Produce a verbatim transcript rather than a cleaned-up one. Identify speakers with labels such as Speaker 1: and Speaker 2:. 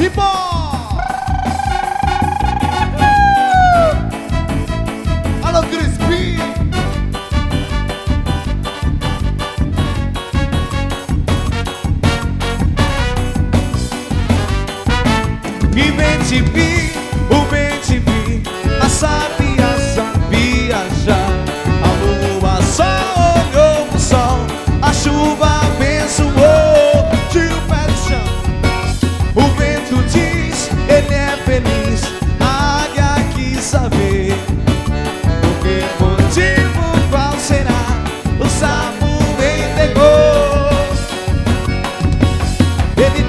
Speaker 1: Alô, Crispim. E bem te vi, o bem te vi, a sabia, sabia já. A lua só olhou pro sol, a chuva abençoou, tira o pé do chão. O vento diz, ele é feliz, a águia quis saber por que motivo, qual será, o sapo entregou. Ele